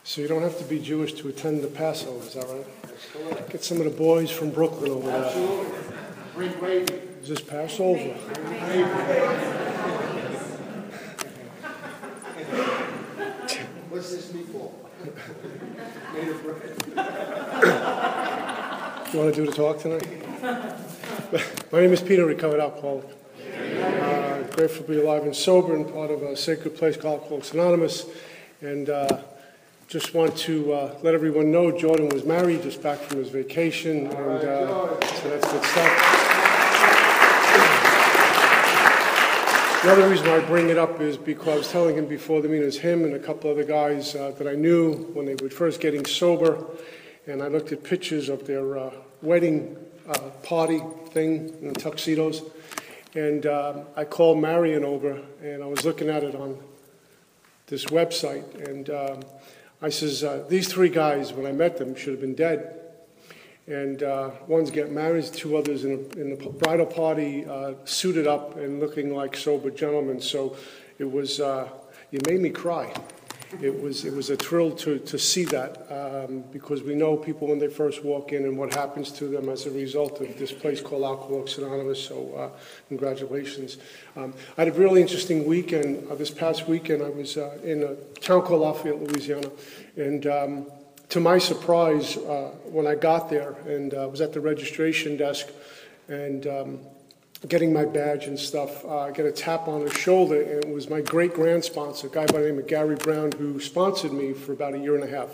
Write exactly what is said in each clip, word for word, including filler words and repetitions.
So you don't have to be Jewish to attend the Passover, is that right? Get some of the boys from Brooklyn over there. Absolutely. Bring gravy. Is this Passover? What's this meatball? Made of bread. You want to do the talk tonight? My name is Peter, recovered alcoholic. Uh, grateful to be alive and sober and part of a sacred place called Alcoholics Anonymous. And uh, just want to uh, let everyone know Jordan was married, just back from his vacation. And uh, so that's good stuff. The other reason I bring it up is because I was telling him before the meeting, it was him and a couple other guys uh, that I knew when they were first getting sober. And I looked at pictures of their uh, wedding uh, party thing in tuxedos. And um, I called Marion over, and I was looking at it on this website. And um, I says, uh, these three guys, when I met them, should have been dead. And uh, one's getting married, two others in, a, in the bridal party, uh, suited up and looking like sober gentlemen. So it was, uh, you made me cry. It was it was a thrill to, to see that um, because we know people when they first walk in and what happens to them as a result of this place called Alcoholics Anonymous. So uh, congratulations. Um, I had a really interesting weekend. Uh, this past weekend I was uh, in a town called Lafayette, Louisiana. And um, to my surprise, uh, when I got there and uh, was at the registration desk and um, getting my badge and stuff, uh, I get a tap on the shoulder, and it was my great-grand sponsor, a guy by the name of Gary Brown, who sponsored me for about a year and a half,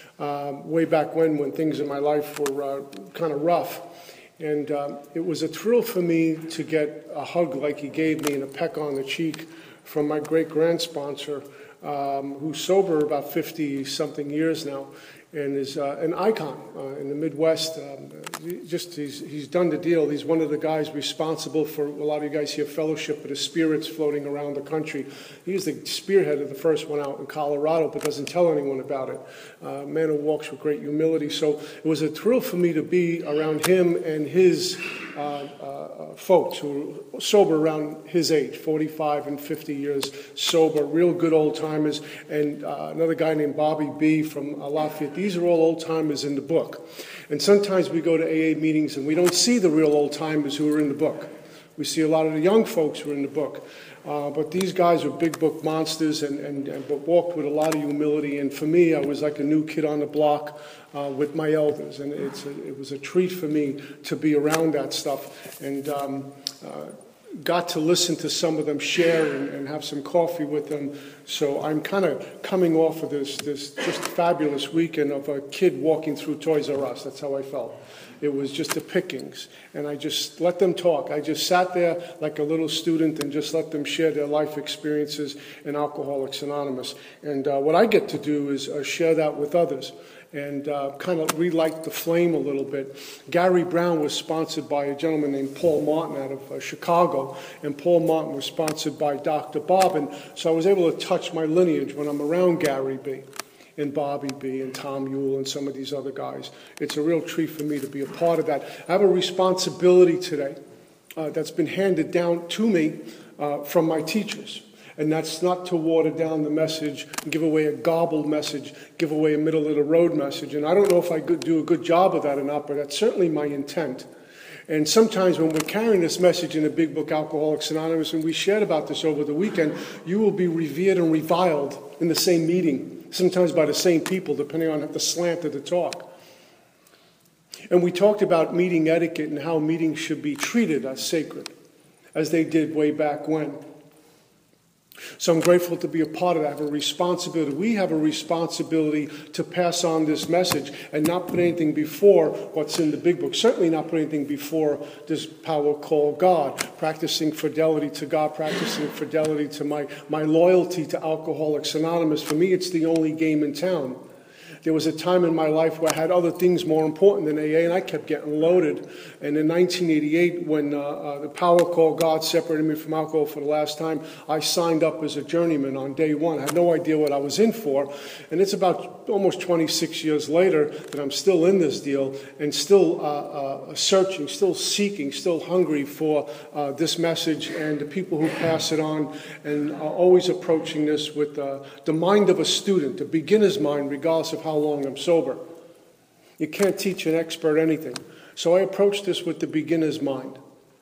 um, way back when, when things in my life were uh, kind of rough. And um, it was a thrill for me to get a hug like he gave me and a peck on the cheek from my great-grand sponsor, um, who's sober about fifty-something years now, and is uh, an icon uh, in the Midwest. Um, just he's, he's done the deal. He's one of the guys responsible for a lot of you guys here fellowship of the spirits floating around the country. He's the spearhead of the first one out in Colorado, but doesn't tell anyone about it. Uh, man who walks with great humility. So it was a thrill for me to be around him and his uh, uh, folks who are sober around his age, forty-five and fifty years sober, real good old timers, and uh, another guy named Bobby B. from uh, Lafayette. These are all old-timers in the book. And sometimes we go to A A meetings and we don't see the real old-timers who are in the book. We see a lot of the young folks who are in the book. Uh, but these guys are big book monsters and, and, and but walked with a lot of humility. And for me, I was like a new kid on the block uh, with my elders. And it's a, it was a treat for me to be around that stuff. And um, uh, got to listen to some of them share and, and have some coffee with them. So I'm kind of coming off of this this just fabulous weekend of a kid walking through Toys R Us. That's how I felt. It was just the pickings. And I just let them talk. I just sat there like a little student and just let them share their life experiences in Alcoholics Anonymous. And uh, what I get to do is uh, share that with others and uh, kind of relight the flame a little bit. Gary Brown was sponsored by a gentleman named Paul Martin out of uh, Chicago, and Paul Martin was sponsored by Doctor Bob, and so I was able to touch my lineage when I'm around Gary B. and Bobby B. and Tom Ewell and some of these other guys. It's a real treat for me to be a part of that. I have a responsibility today uh, that's been handed down to me uh, from my teachers. And that's not to water down the message, give away a gobbled message, give away a middle-of-the-road message. And I don't know if I could do a good job of that or not, but that's certainly my intent. And sometimes when we're carrying this message in the big book, Alcoholics Anonymous, and we shared about this over the weekend, you will be revered and reviled in the same meeting, sometimes by the same people, depending on the slant of the talk. And we talked about meeting etiquette and how meetings should be treated as sacred, as they did way back when. So I'm grateful to be a part of that. I have a responsibility. We have a responsibility to pass on this message and not put anything before what's in the big book. Certainly not put anything before this power called God. Practicing fidelity to God, practicing fidelity to my, my loyalty to Alcoholics Anonymous. For me, it's the only game in town. there was a time in my life where I had other things more important than A A, and I kept getting loaded. And in nineteen eighty-eight, when uh, uh, the power call God separated me from alcohol for the last time, I signed up as a journeyman on day one. I had no idea what I was in for. And it's about almost twenty-six years later that I'm still in this deal and still uh, uh, searching, still seeking, still hungry for uh, this message and the people who pass it on, and uh, always approaching this with uh, the mind of a student, a beginner's mind, regardless of how long I'm sober. You can't teach an expert anything. So I approach this with the beginner's mind,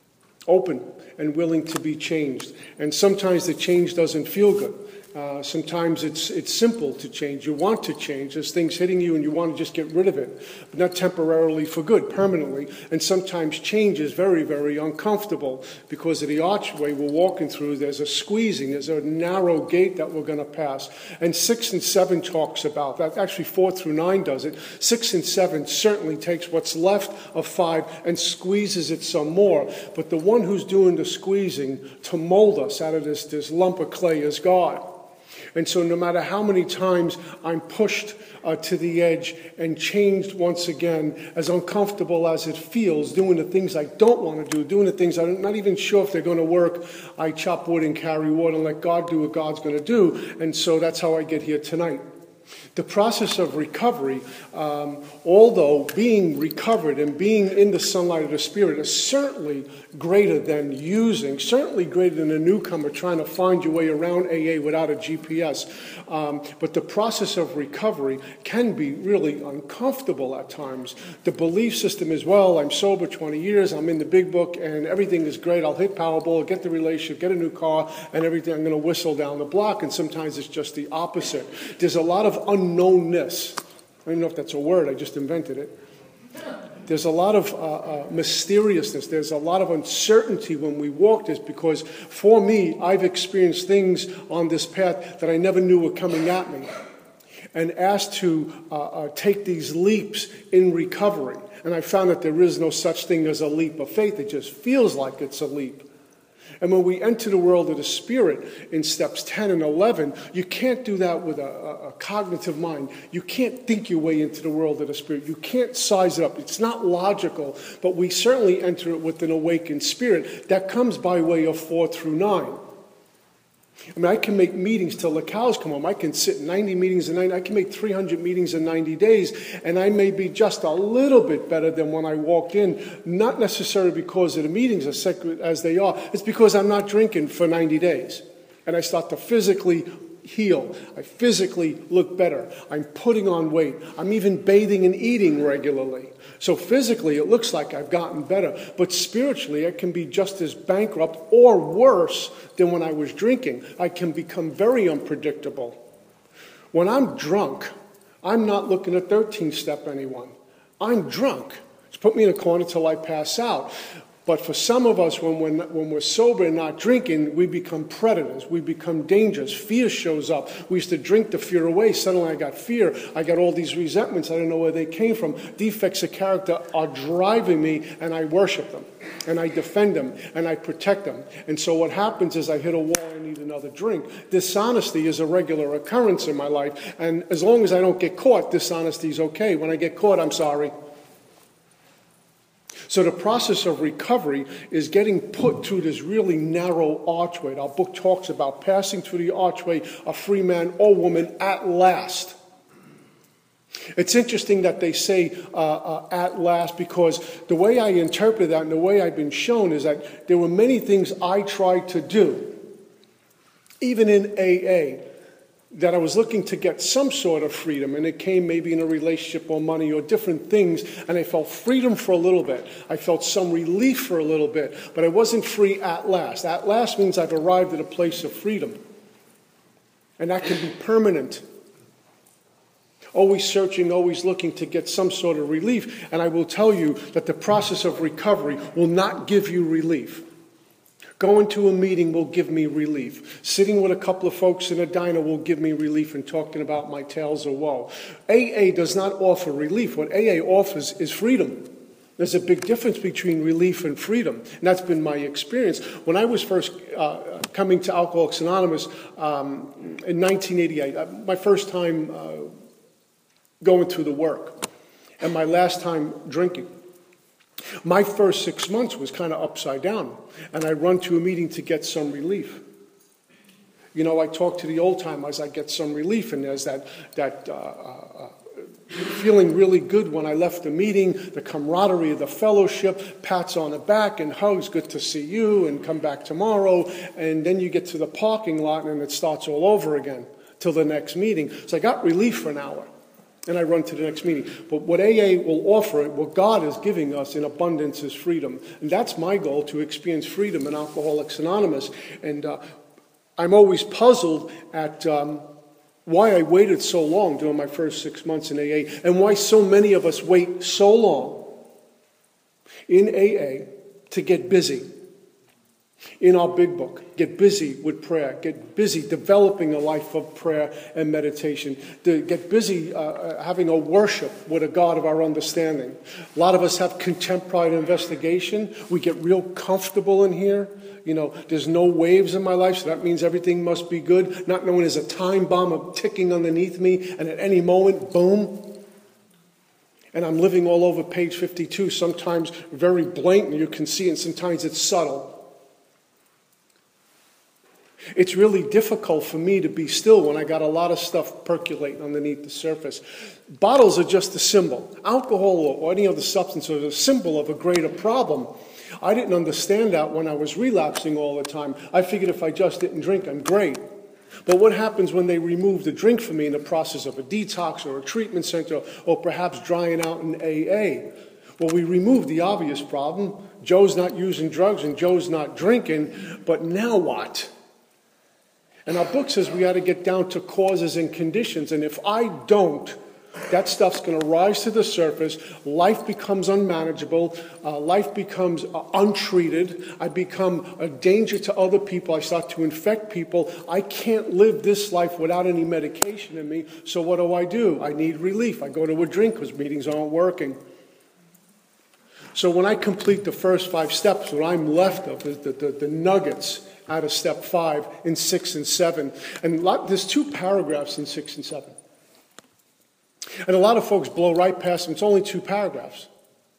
open and willing to be changed. And sometimes the change doesn't feel good. Uh, sometimes it's it's simple to change. You want to change. There's things hitting you and you want to just get rid of it, but not temporarily for good, permanently. And sometimes change is very, very uncomfortable because of the archway we're walking through. There's a squeezing. There's a narrow gate that we're going to pass. And six and seven talks about that. Actually, four through nine does it. Six and seven certainly takes what's left of five and squeezes it some more. But the one who's doing the squeezing to mold us out of this, this lump of clay is God. And so no matter how many times I'm pushed uh, to the edge and changed once again, as uncomfortable as it feels, doing the things I don't want to do, doing the things I'm not even sure if they're going to work, I chop wood and carry water and let God do what God's going to do. And so that's how I get here tonight. The process of recovery, um, although being recovered and being in the sunlight of the Spirit is certainly greater than using, certainly greater than a newcomer trying to find your way around A A without a G P S. Um, but the process of recovery can be really uncomfortable at times. The belief system is, well, I'm sober twenty years, I'm in the big book, and everything is great. I'll hit Powerball, get the relationship, get a new car, and everything. I'm going to whistle down the block. And sometimes it's just the opposite. There's a lot of unknownness. I don't even know if that's a word. I just invented it. There's a lot of uh, uh, mysteriousness. There's a lot of uncertainty when we walk this, because for me, I've experienced things on this path that I never knew were coming at me, and asked to uh, uh, take these leaps in recovery. And I found that there is no such thing as a leap of faith. It just feels like it's a leap. And when we enter the world of the Spirit in steps ten and eleven, you can't do that with a, a, a cognitive mind. You can't think your way into the world of the Spirit. You can't size it up. It's not logical, but we certainly enter it with an awakened spirit. That comes by way of four through nine. I mean, I can make meetings till the cows come home. I can sit ninety meetings in ninety. I can make three hundred meetings in ninety days, and I may be just a little bit better than when I walked in. Not necessarily because of the meetings, as sacred as they are. It's because I'm not drinking for ninety days, and I start to physically heal. I physically look better. I'm putting on weight. I'm even bathing and eating regularly. So physically, it looks like I've gotten better. But spiritually, I can be just as bankrupt or worse than when I was drinking. I can become very unpredictable. When I'm drunk, I'm not looking at thirteen-step anyone. I'm drunk. Just put me in a corner till I pass out. But for some of us, when we're, not, when we're sober and not drinking, we become predators. We become dangerous. Fear shows up. We used to drink the fear away. Suddenly I got fear. I got all these resentments. I don't know where they came from. Defects of character are driving me, and I worship them. And I defend them. And I protect them. And so what happens is I hit a wall and need another drink. Dishonesty is a regular occurrence in my life. And as long as I don't get caught, dishonesty is okay. When I get caught, I'm sorry. So the process of recovery is getting put through this really narrow archway. Our book talks about passing through the archway, a free man or woman at last. It's interesting that they say uh, uh, at last, because the way I interpret that and the way I've been shown is that there were many things I tried to do, even in A A, that I was looking to get some sort of freedom, and it came maybe in a relationship or money or different things, and I felt freedom for a little bit. I felt some relief for a little bit, but I wasn't free at last. At last means I've arrived at a place of freedom, and that can be permanent. Always searching, always looking to get some sort of relief, and I will tell you that the process of recovery will not give you relief. Going to a meeting will give me relief. Sitting with a couple of folks in a diner will give me relief and talking about my tales of woe. A A does not offer relief. What A A offers is freedom. There's a big difference between relief and freedom, and that's been my experience. When I was first uh, coming to Alcoholics Anonymous um, in nineteen eighty-eight, uh, my first time uh, going through the work, and my last time drinking. My first six months was kind of upside down, and I run to a meeting to get some relief. You know, I talk to the old timers, I get some relief, and there's that that uh, uh, feeling really good when I left the meeting, the camaraderie of the fellowship, pats on the back and hugs, good to see you, and come back tomorrow. And then you get to the parking lot, and it starts all over again till the next meeting. So I got relief for an hour, and I run to the next meeting. But what A A will offer, what God is giving us in abundance, is freedom. And that's my goal, to experience freedom in Alcoholics Anonymous. And uh, I'm always puzzled at um, why I waited so long during my first six months in A A, and why so many of us wait so long in A A to get busy. In our big book, get busy with prayer, get busy developing a life of prayer and meditation, to get busy uh, having a worship with a God of our understanding. A lot of us have contempt, pride, and investigation. We get real comfortable in here. You know, there's no waves in my life, so that means everything must be good. Not knowing there's a time bomb ticking underneath me, and at any moment, boom. And I'm living all over page fifty-two, sometimes very blatant, you can see, and sometimes it's subtle. It's really difficult for me to be still when I got a lot of stuff percolating underneath the surface. Bottles are just a symbol. Alcohol or any other substance is a symbol of a greater problem. I didn't understand that when I was relapsing all the time. I figured if I just didn't drink, I'm great. But what happens when they remove the drink from me in the process of a detox or a treatment center, or perhaps drying out in A A? Well, we removed the obvious problem. Joe's not using drugs and Joe's not drinking, but now what? And our book says we got to get down to causes and conditions. And if I don't, that stuff's going to rise to the surface. Life becomes unmanageable. Uh, life becomes uh, untreated. I become a danger to other people. I start to infect people. I can't live this life without any medication in me. So what do I do? I need relief. I go to a drink because meetings aren't working. So when I complete the first five steps, what I'm left of is the, the, the nuggets out of step five in six and seven. And lot, there's two paragraphs in six and seven. And a lot of folks blow right past them. It's only two paragraphs.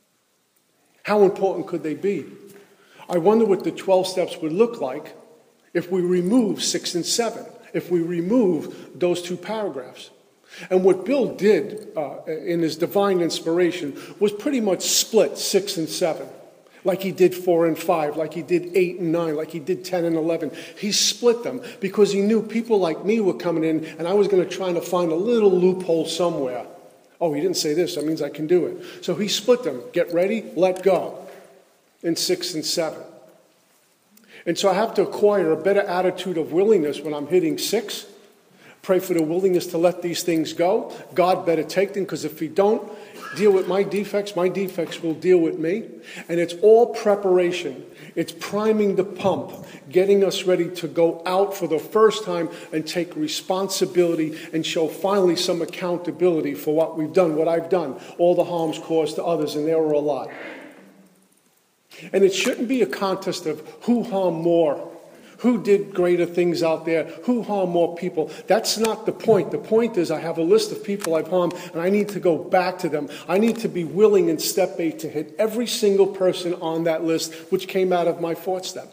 How important could they be? I wonder what the twelve steps would look like if we remove six and seven, if we remove those two paragraphs. And what Bill did uh, in his divine inspiration was pretty much split six and seven. Like he did four and five, like he did eight and nine, like he did ten and eleven. He split them because he knew people like me were coming in, and I was going to try to find a little loophole somewhere. Oh, he didn't say this, that means I can do it. So he split them. Get ready, let go. In six and seven. And so I have to acquire a better attitude of willingness when I'm hitting six. Pray for the willingness to let these things go. God better take them, because if he don't deal with my defects, my defects will deal with me. And it's all preparation. It's priming the pump, getting us ready to go out for the first time and take responsibility and show finally some accountability for what we've done, what I've done, all the harms caused to others, and there were a lot. And it shouldn't be a contest of who harmed more. Who did greater things out there? Who harmed more people? That's not the point. The point is I have a list of people I've harmed, and I need to go back to them. I need to be willing in step eight to hit every single person on that list, which came out of my fourth step.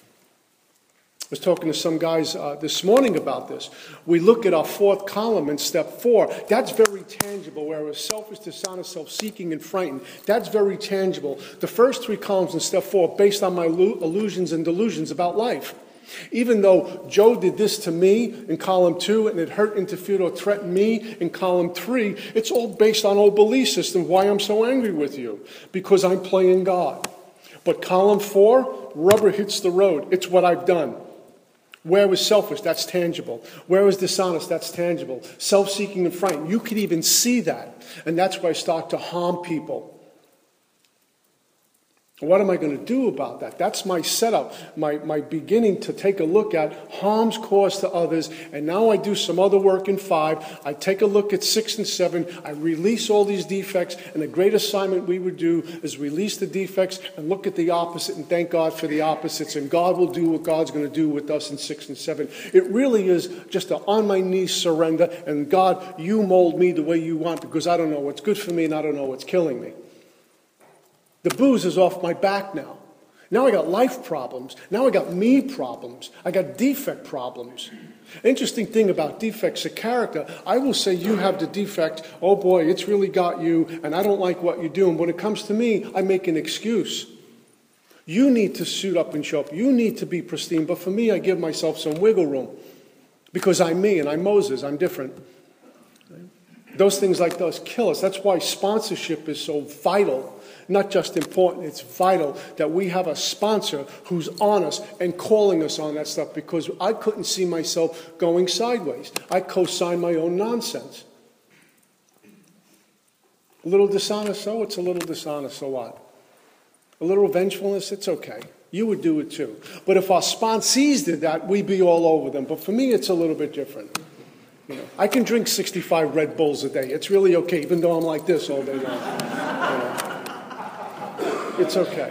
I was talking to some guys uh, this morning about this. We look at our fourth column in step four. That's very tangible, whereas selfish, dishonest, self-seeking, and frightened. That's very tangible. The first three columns in step four are based on my illusions and delusions about life. Even though Joe did this to me in column two, and it hurt, interfered, or threatened me in column three, it's all based on old belief system, why I'm so angry with you, because I'm playing God. But column four, rubber hits the road. It's what I've done. Where was selfish? That's tangible. Where was dishonest? That's tangible. Self-seeking and frightened. You could even see that. And that's where I start to harm people. What am I going to do about that? That's my setup, my, my beginning to take a look at harms caused to others. And now I do some other work in five. I take a look at six and seven. I release all these defects. And the great assignment we would do is release the defects and look at the opposite and thank God for the opposites. And God will do what God's going to do with us in six and seven. It really is just an on my knees surrender. And God, you mold me the way you want, because I don't know what's good for me and I don't know what's killing me. The booze is off my back now. Now I got life problems. Now I got me problems. I got defect problems. Interesting thing about defects of character, I will say you have the defect, oh boy, it's really got you, and I don't like what you do. And when it comes to me, I make an excuse. You need to suit up and show up. You need to be pristine. But for me, I give myself some wiggle room. Because I'm me and I'm Moses. I'm different. Those things like those kill us. That's why sponsorship is so vital. Not just important, it's vital that we have a sponsor who's on us and calling us on that stuff, because I couldn't see myself going sideways. I co-sign my own nonsense. A little dishonest, so it's a little dishonest, so what? A little vengefulness, it's okay. You would do it too. But if our sponsees did that, we'd be all over them. But for me, it's a little bit different. You know, I can drink sixty-five Red Bulls a day. It's really okay, even though I'm like this all day long. You know. It's okay.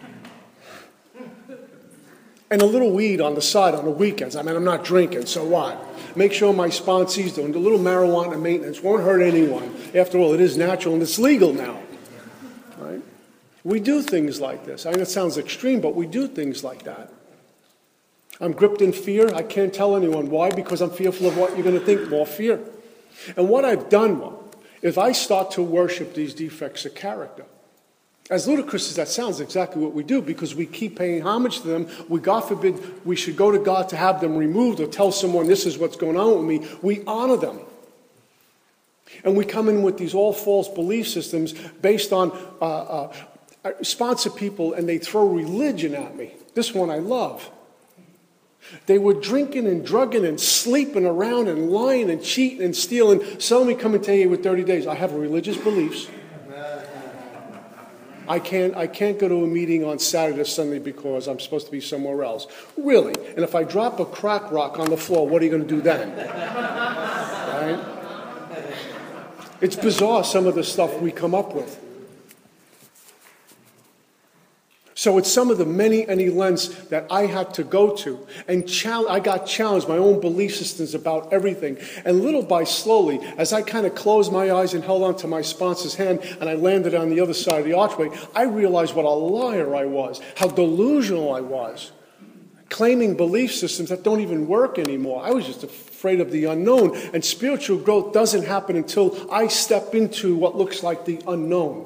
And a little weed on the side on the weekends. I mean, I'm not drinking, so what? Make sure my sponsees doing a little marijuana maintenance won't hurt anyone. After all, it is natural and it's legal now. Right? We do things like this. I mean, it sounds extreme, but we do things like that. I'm gripped in fear. I can't tell anyone why, because I'm fearful of what you're going to think. More fear. And what I've done is I start to worship these defects of character. As ludicrous as that sounds, exactly what we do, because we keep paying homage to them. We, God forbid, we should go to God to have them removed or tell someone this is what's going on with me. We honor them. And we come in with these all false belief systems based on uh, uh, sponsor people, and they throw religion at me. This one I love. They were drinking and drugging and sleeping around and lying and cheating and stealing. Suddenly come and tell you with thirty days, I have religious beliefs. I can't, I can't go to a meeting on Saturday or Sunday because I'm supposed to be somewhere else. Really? And if I drop a crack rock on the floor, what are you going to do then? Right? It's bizarre, some of the stuff we come up with. So it's some of the many, many lengths that I had to go to. And challenge, I got challenged, my own belief systems about everything. And little by slowly, as I kind of closed my eyes and held on to my sponsor's hand, and I landed on the other side of the archway, I realized what a liar I was, how delusional I was, claiming belief systems that don't even work anymore. I was just afraid of the unknown. And spiritual growth doesn't happen until I step into what looks like the unknown.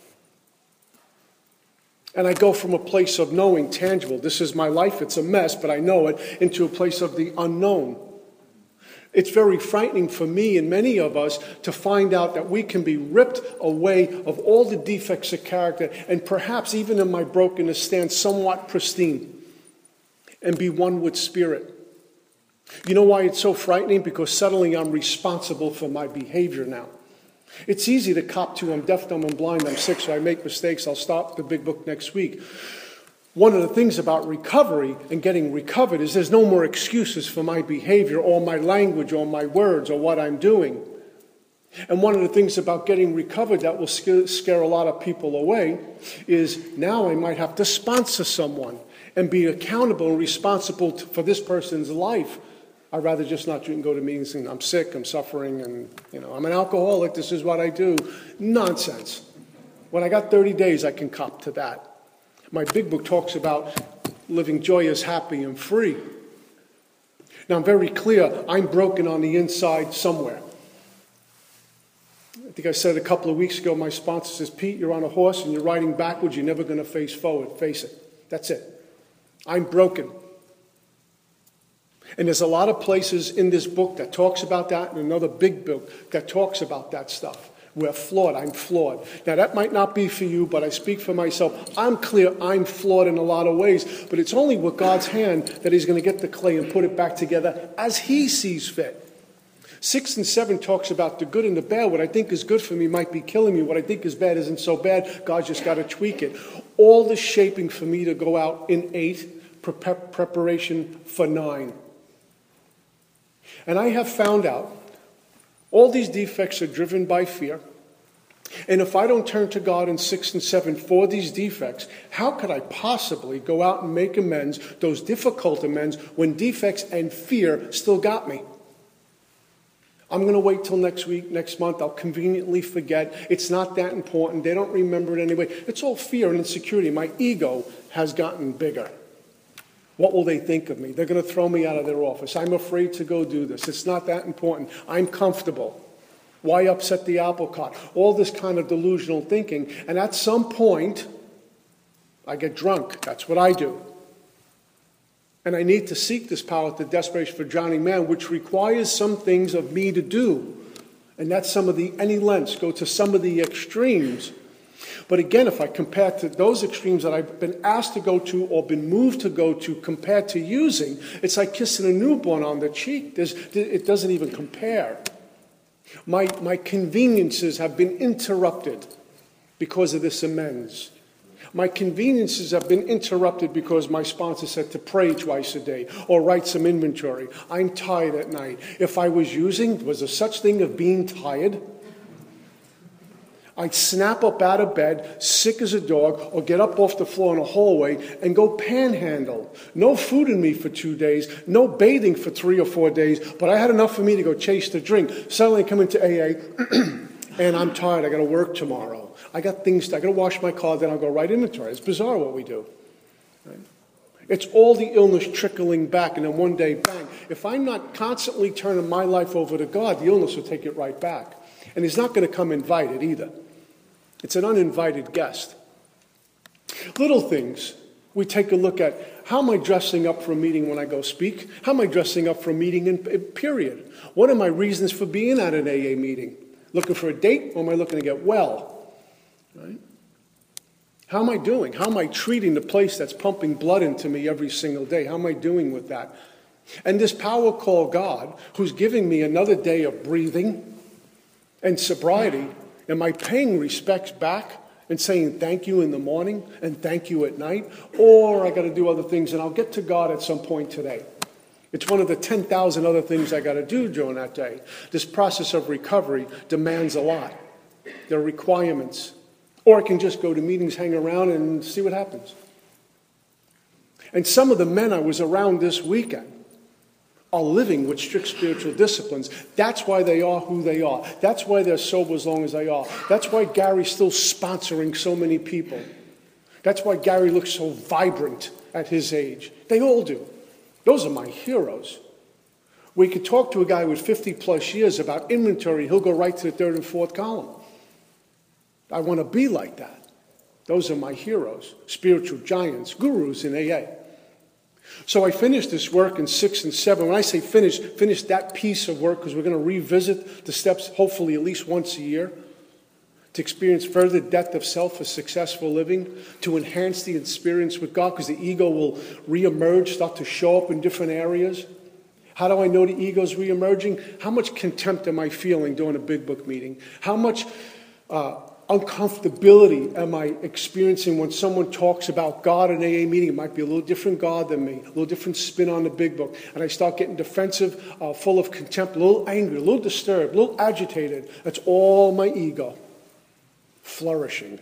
And I go from a place of knowing, tangible, this is my life, it's a mess, but I know it, into a place of the unknown. It's very frightening for me and many of us to find out that we can be ripped away of all the defects of character, and perhaps even in my brokenness stand somewhat pristine and be one with spirit. You know why it's so frightening? Because suddenly I'm responsible for my behavior now. It's easy to cop to, I'm deaf, dumb, and blind, I'm sick, so I make mistakes, I'll stop the big book next week. One of the things about recovery and getting recovered is there's no more excuses for my behavior or my language or my words or what I'm doing. And one of the things about getting recovered that will scare a lot of people away is now I might have to sponsor someone and be accountable and responsible for this person's life. I'd rather just not drink and go to meetings and I'm sick, I'm suffering, and you know, I'm an alcoholic, this is what I do. Nonsense. When I got thirty days, I can cop to that. My big book talks about living joyous, happy, and free. Now, I'm very clear, I'm broken on the inside somewhere. I think I said a couple of weeks ago, my sponsor says, Pete, you're on a horse and you're riding backwards, you're never going to face forward. Face it. That's it. I'm broken. And there's a lot of places in this book that talks about that, and another big book that talks about that stuff. We're flawed. I'm flawed. Now, that might not be for you, but I speak for myself. I'm clear I'm flawed in a lot of ways, but it's only with God's hand that he's going to get the clay and put it back together as he sees fit. Six and seven talks about the good and the bad. What I think is good for me might be killing me. What I think is bad isn't so bad. God's just got to tweak it. All the shaping for me to go out in eight, pre- preparation for nine. And I have found out all these defects are driven by fear. And if I don't turn to God in six and seven for these defects, how could I possibly go out and make amends, those difficult amends, when defects and fear still got me? I'm going to wait till next week, next month. I'll conveniently forget. It's not that important. They don't remember it anyway. It's all fear and insecurity. My ego has gotten bigger. What will they think of me? They're going to throw me out of their office. I'm afraid to go do this. It's not that important. I'm comfortable. Why upset the apple cart? All this kind of delusional thinking. And at some point, I get drunk. That's what I do. And I need to seek this power to desperation for drowning man, which requires some things of me to do. And that's some of the, any lengths, go to some of the extremes. But again, if I compare to those extremes that I've been asked to go to or been moved to go to compared to using, it's like kissing a newborn on the cheek. There's, it doesn't even compare. My, my conveniences have been interrupted because of this amends. My conveniences have been interrupted because my sponsor said to pray twice a day or write some inventory. I'm tired at night. If I was using, was there such thing of being tired? I'd snap up out of bed, sick as a dog, or get up off the floor in a hallway and go panhandle. No food in me for two days, no bathing for three or four days, but I had enough for me to go chase the drink. Suddenly I come into A A, and I'm tired. I got to work tomorrow. I got things, I got to wash my car, then I'll go write inventory. It's bizarre what we do. Right? It's all the illness trickling back, and then one day, bang. If I'm not constantly turning my life over to God, the illness will take it right back. And he's not going to come invited either. It's an uninvited guest. Little things. We take a look at, how am I dressing up for a meeting when I go speak? How am I dressing up for a meeting in period? What are my reasons for being at an A A meeting? Looking for a date, or am I looking to get well? Right? How am I doing? How am I treating the place that's pumping blood into me every single day? How am I doing with that? And this power called God, who's giving me another day of breathing and sobriety, am I paying respects back and saying thank you in the morning and thank you at night? Or I got to do other things, and I'll get to God at some point today. It's one of the ten thousand other things I got to do during that day. This process of recovery demands a lot. There are requirements. Or I can just go to meetings, hang around, and see what happens. And some of the men I was around this weekend are living with strict spiritual disciplines. That's why they are who they are. That's why they're sober as long as they are. That's why Gary's still sponsoring so many people. That's why Gary looks so vibrant at his age. They all do. Those are my heroes. We could talk to a guy with fifty plus years about inventory. He'll go right to the third and fourth column. I want to be like that. Those are my heroes, spiritual giants, gurus in A A. So I finished this work in six and seven. When I say finish, finish that piece of work, because we're going to revisit the steps hopefully at least once a year to experience further depth of self for successful living, to enhance the experience with God, because the ego will reemerge, start to show up in different areas. How do I know the ego's reemerging? How much contempt am I feeling during a big book meeting? How much uh, uncomfortability am I experiencing when someone talks about God in A A meeting? It might be a little different God than me, a little different spin on the big book. And I start getting defensive, uh, full of contempt, a little angry, a little disturbed, a little agitated. That's all my ego flourishing.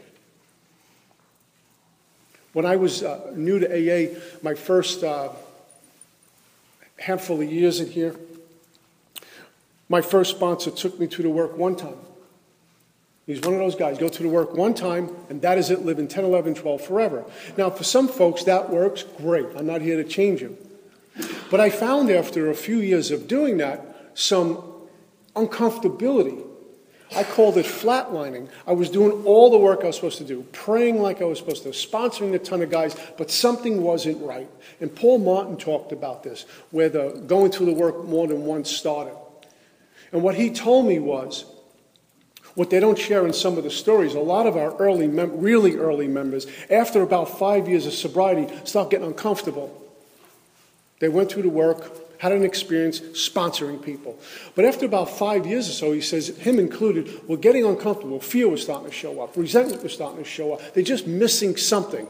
When I was uh, new to A A, my first uh, handful of years in here, my first sponsor took me to the work one time. He's one of those guys, go to the work one time, and that is it, live in ten, eleven, twelve forever. Now, for some folks, that works great. I'm not here to change him. But I found after a few years of doing that, some uncomfortability. I called it flatlining. I was doing all the work I was supposed to do, praying like I was supposed to, sponsoring a ton of guys, but something wasn't right. And Paul Martin talked about this, where the going through the work more than once started. And what he told me was, what they don't share in some of the stories, a lot of our early, mem- really early members, after about five years of sobriety, start getting uncomfortable. They went through the work, had an experience sponsoring people. But after about five years or so, he says, him included, were getting uncomfortable. Fear was starting to show up. Resentment was starting to show up. They're just missing something.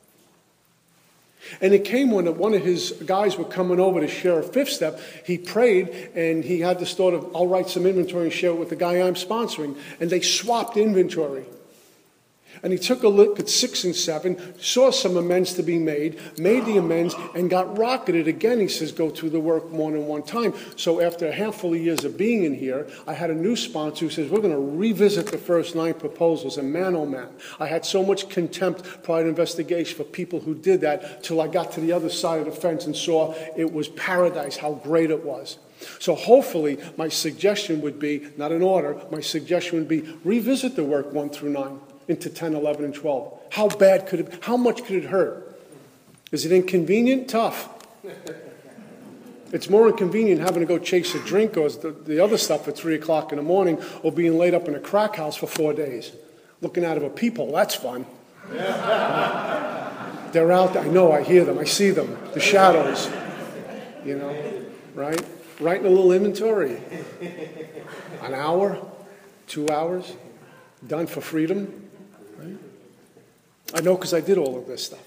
And it came when one of his guys were coming over to share a fifth step. He prayed, and he had this thought of, I'll write some inventory and share it with the guy I'm sponsoring. And they swapped inventory. And he took a look at six and seven, saw some amends to be made, made the amends, and got rocketed again. He says, go through the work more than one time. So after a handful of years of being in here, I had a new sponsor who says, we're going to revisit the first nine proposals. And man, oh man, I had so much contempt, prior to investigation for people who did that, till I got to the other side of the fence and saw it was paradise, how great it was. So hopefully my suggestion would be, not an order, my suggestion would be revisit the work one through nine. Into ten, eleven, and twelve. How bad could it, how much could it hurt? Is it inconvenient? Tough. It's more inconvenient having to go chase a drink or the, the other stuff at three o'clock in the morning, or being laid up in a crack house for four days. Looking out of a peephole, that's fun. They're out there. I know, I hear them, I see them. The shadows. You know, right? Writing a little inventory. An hour, two hours, done for freedom. Right? I know because I did all of this stuff.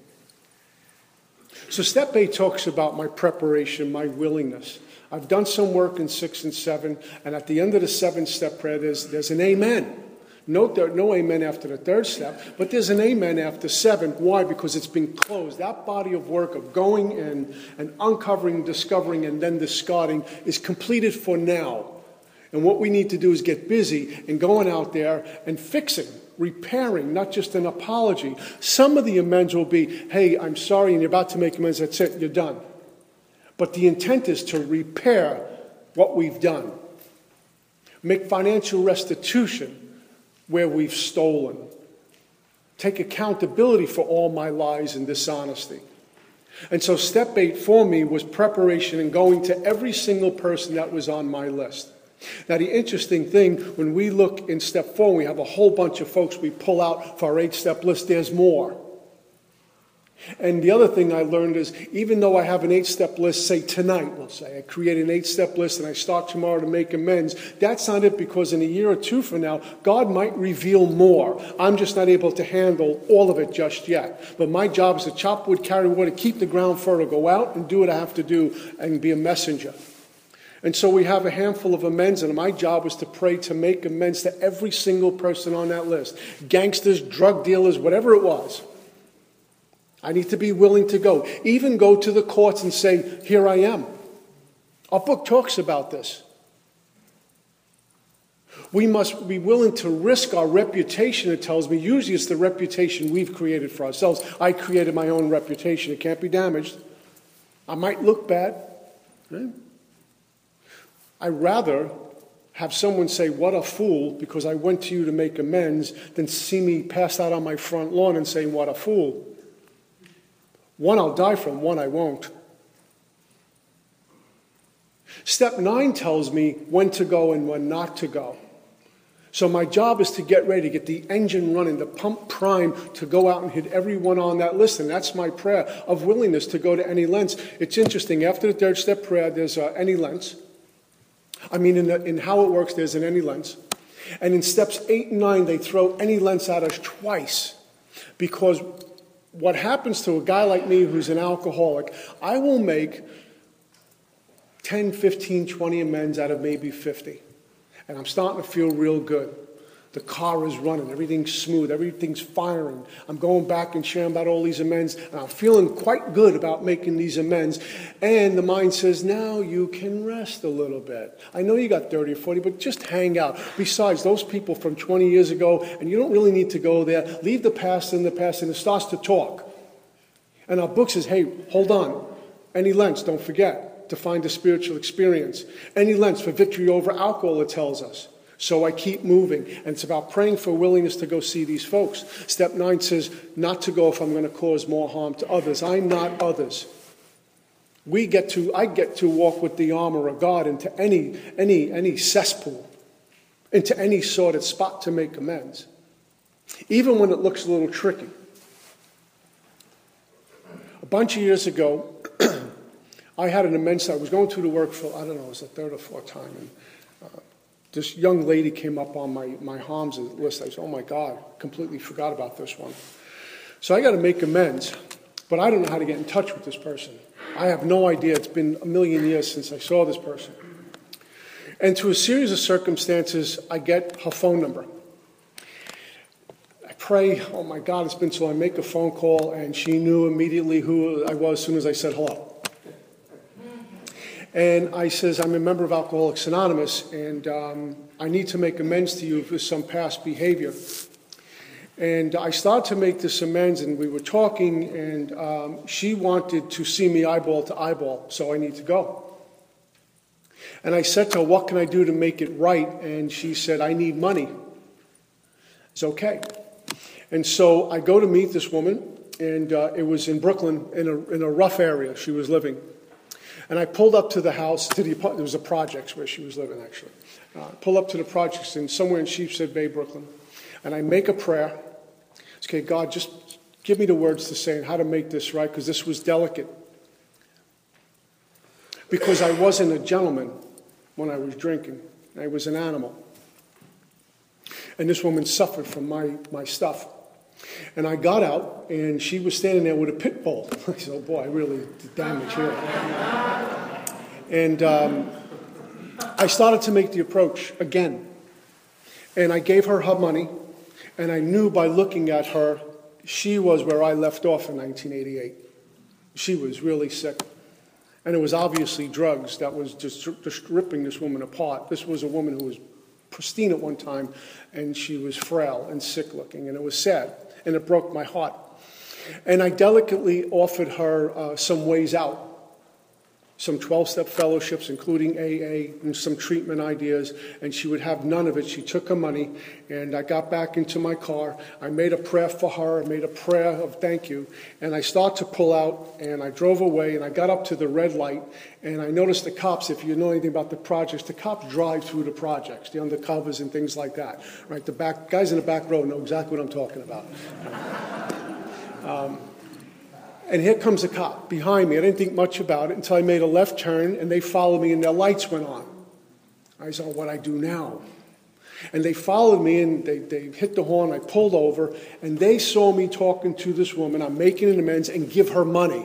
So step eight talks about my preparation, my willingness. I've done some work in six and seven, and at the end of the seven-step prayer, there's, there's an amen. Note there no amen after the third step, but there's an amen after seven. Why? Because it's been closed. That body of work of going in and uncovering, discovering, and then discarding is completed for now. And what we need to do is get busy and going out there and fixing, repairing, not just an apology. Some of the amends will be, hey, I'm sorry, and you're about to make amends, that's it, you're done. But the intent is to repair what we've done. Make financial restitution where we've stolen. Take accountability for all my lies and dishonesty. And so step eight for me was preparation and going to every single person that was on my list. Now, the interesting thing, when we look in step four, we have a whole bunch of folks we pull out for our eight-step list. There's more. And the other thing I learned is, even though I have an eight-step list, say tonight, we'll say, I create an eight-step list and I start tomorrow to make amends, that's not it, because in a year or two from now, God might reveal more. I'm just not able to handle all of it just yet. But my job is to chop wood, carry wood, keep the ground fertile, go out and do what I have to do and be a messenger. And so we have a handful of amends, and my job was to pray to make amends to every single person on that list. Gangsters, drug dealers, whatever it was. I need to be willing to go. Even go to the courts and say, here I am. Our book talks about this. We must be willing to risk our reputation, it tells me. Usually it's the reputation we've created for ourselves. I created my own reputation. It can't be damaged. I might look bad. Right? I'd rather have someone say, what a fool, because I went to you to make amends, than see me passed out on my front lawn and saying, what a fool. One I'll die from, one I won't. Step nine tells me when to go and when not to go. So my job is to get ready, to get the engine running, to pump prime, to go out and hit everyone on that list. And that's my prayer of willingness to go to any lengths. It's interesting. After the third step prayer, there's uh, any lengths. I mean, in, the, in how it works, there's an any lengths. And in steps eight and nine, they throw any lengths at us twice. Because what happens to a guy like me who's an alcoholic, I will make ten, fifteen, twenty amends out of maybe fifty. And I'm starting to feel real good. The car is running, everything's smooth, everything's firing. I'm going back and sharing about all these amends, and I'm feeling quite good about making these amends. And the mind says, now you can rest a little bit. I know you got thirty or forty, but just hang out. Besides, those people from twenty years ago, and you don't really need to go there, leave the past in the past, and it starts to talk. And our book says, hey, hold on. Any lengths, don't forget, to find a spiritual experience. Any lengths for victory over alcohol, it tells us. So I keep moving. And it's about praying for willingness to go see these folks. Step nine says not to go if I'm going to cause more harm to others. I'm not others. We get to, I get to walk with the armor of God into any, any, any cesspool, into any sort of spot to make amends, even when it looks a little tricky. A bunch of years ago, I had an immense, I was going through the work for, I don't know, it was the third or fourth time, and uh, this young lady came up on my, my harms list. I said, oh my God, completely forgot about this one. So I got to make amends, but I don't know how to get in touch with this person. I have no idea. It's been a million years since I saw this person. And through a series of circumstances, I get her phone number. I pray, oh my God, it's been so long. I make a phone call, and she knew immediately who I was as soon as I said hello. And I says, I'm a member of Alcoholics Anonymous, and um, I need to make amends to you for some past behavior. And I started to make this amends, and we were talking, and um, she wanted to see me eyeball to eyeball, so I need to go. And I said to her, what can I do to make it right? And she said, I need money. It's okay. And so I go to meet this woman, and uh, it was in Brooklyn, in a, in a rough area she was living. And I pulled up to the house, to the there was a projects where she was living, actually. Uh, pulled up to the projects in somewhere in Sheepshead Bay, Brooklyn. And I make a prayer. Okay, God, just give me the words to say and how to make this right, because this was delicate. Because I wasn't a gentleman when I was drinking. I was an animal. And this woman suffered from my, my stuff. And I got out, and she was standing there with a pit bull. I said, oh boy, I really did damage here. And um, I started to make the approach again. And I gave her her money, and I knew by looking at her, she was where I left off in nineteen eighty-eight. She was really sick. And it was obviously drugs that was just, just ripping this woman apart. This was a woman who was pristine at one time, and she was frail and sick-looking, and it was sad, and it broke my heart. And I delicately offered her uh, some ways out, some twelve-step fellowships, including A A, and some treatment ideas, and she would have none of it. She took her money, and I got back into my car. I made a prayer for her. I made a prayer of thank you, and I started to pull out, and I drove away, and I got up to the red light, and I noticed the cops, if you know anything about the projects, the cops drive through the projects, the undercovers and things like that, right? The back guys in the back row know exactly what I'm talking about. Um, And here comes a cop behind me. I didn't think much about it until I made a left turn, and they followed me, and their lights went on. I said, what do I do now? And they followed me, and they, they hit the horn. I pulled over, and they saw me talking to this woman. I'm making an amends and give her money.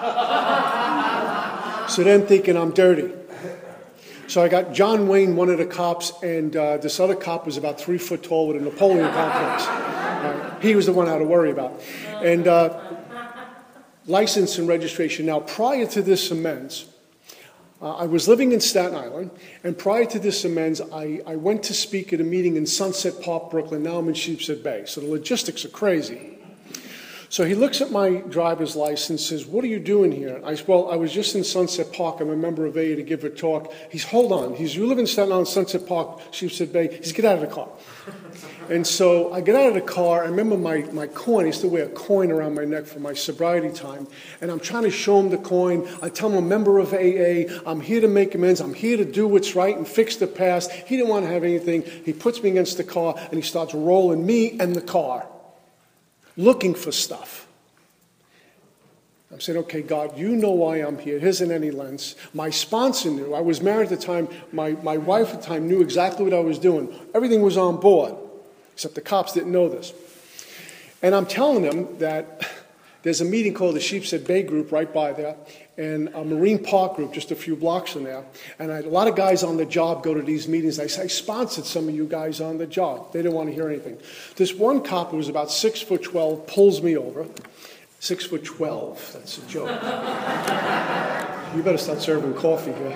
So they're thinking I'm dirty. So I got John Wayne, one of the cops, and uh, this other cop was about three foot tall with a Napoleon complex. Uh, he was the one I had to worry about. And uh, license and registration. Now, prior to this amends, uh, I was living in Staten Island, and prior to this amends, I, I went to speak at a meeting in Sunset Park, Brooklyn. Now I'm in Sheepshead Bay, so the logistics are crazy. So he looks at my driver's license and says, what are you doing here? I said, well, I was just in Sunset Park. I'm a member of A A to give a talk. He's, hold on. He's, you live in Staten Island, Sunset Park, Sheepshead Bay. He's, get out of the car. And so I get out of the car. I remember my, my coin. I used to wear a coin around my neck for my sobriety time. And I'm trying to show him the coin. I tell him I'm a member of A A. I'm here to make amends. I'm here to do what's right and fix the past. He didn't want to have anything. He puts me against the car, and he starts rolling me and the car, looking for stuff. I'm saying, okay, God, you know why I'm here. It isn't any lens. My sponsor knew. I was married at the time. My, my wife at the time knew exactly what I was doing. Everything was on board, except the cops didn't know this. And I'm telling them that there's a meeting called the Sheepshead Bay Group right by there, and a Marine Park group just a few blocks from there. And I had a lot of guys on the job go to these meetings. I, I sponsored some of you guys on the job. They didn't want to hear anything. This one cop who was about six foot twelve pulls me over. Six foot twelve. That's a joke. You better start serving coffee here.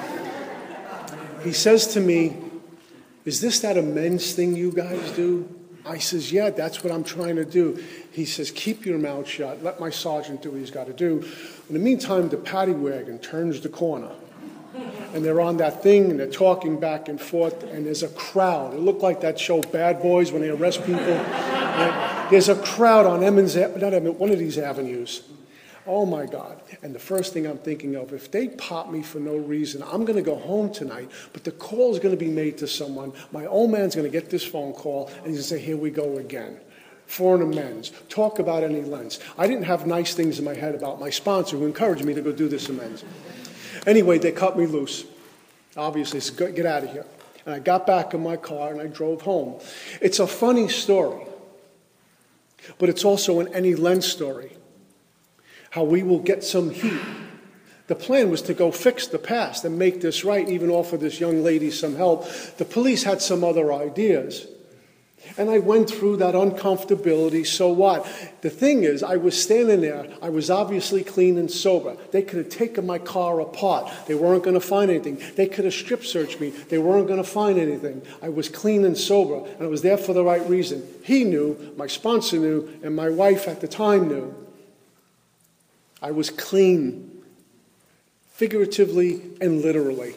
He says to me, is this that amends thing you guys do? I says, yeah, that's what I'm trying to do. He says, keep your mouth shut. Let my sergeant do what he's got to do. In the meantime, the paddy wagon turns the corner. And they're on that thing, and they're talking back and forth, and there's a crowd. It looked like that show Bad Boys when they arrest people. And there's a crowd on Emmons, not Emmons, one of these avenues. Oh, my God. And the first thing I'm thinking of, if they pop me for no reason, I'm going to go home tonight, but the call is going to be made to someone. My old man's going to get this phone call, and he's going to say, here we go again. For an amends. Talk about any lens. I didn't have nice things in my head about my sponsor who encouraged me to go do this amends. Anyway, they cut me loose. Obviously, said, get out of here. And I got back in my car and I drove home. It's a funny story, but it's also an Annie Lenz story. How we will get some heat. The plan was to go fix the past and make this right, even offer this young lady some help. The police had some other ideas. And I went through that uncomfortability, so what? The thing is, I was standing there, I was obviously clean and sober. They could have taken my car apart. They weren't going to find anything. They could have strip searched me. They weren't going to find anything. I was clean and sober, and I was there for the right reason. He knew, my sponsor knew, and my wife at the time knew. I was clean, figuratively and literally.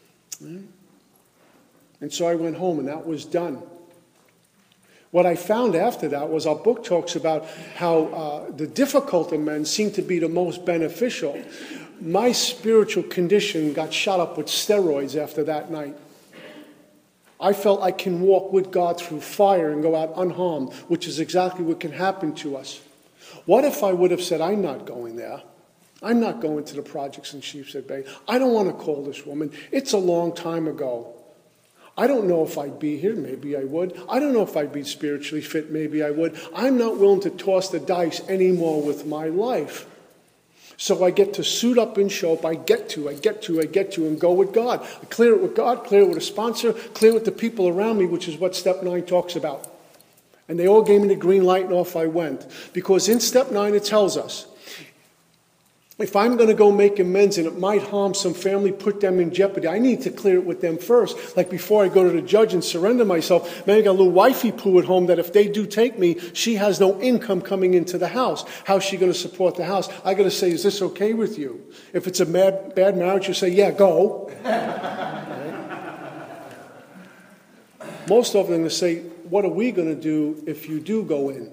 And so I went home, and that was done. What I found after that was our book talks about how uh, the difficult amends seem to be the most beneficial. My spiritual condition got shot up with steroids after that night. I felt I can walk with God through fire and go out unharmed, which is exactly what can happen to us. What if I would have said, I'm not going there. I'm not going to the projects in Sheepshead Bay. I don't want to call this woman. It's a long time ago. I don't know if I'd be here. Maybe I would. I don't know if I'd be spiritually fit. Maybe I would. I'm not willing to toss the dice anymore with my life. So I get to suit up and show up. I get to, I get to, I get to, and go with God. I clear it with God, clear it with a sponsor, clear it with the people around me, which is what Step nine talks about. And they all gave me the green light, and off I went. Because in Step nine it tells us, if I'm going to go make amends and it might harm some family, put them in jeopardy, I need to clear it with them first. Like before I go to the judge and surrender myself, man, I got a little wifey poo at home that if they do take me, she has no income coming into the house. How's she going to support the house? I got to say, is this okay with you? If it's a bad, bad marriage, you say, yeah, go. Most of them are going to say, what are we going to do if you do go in?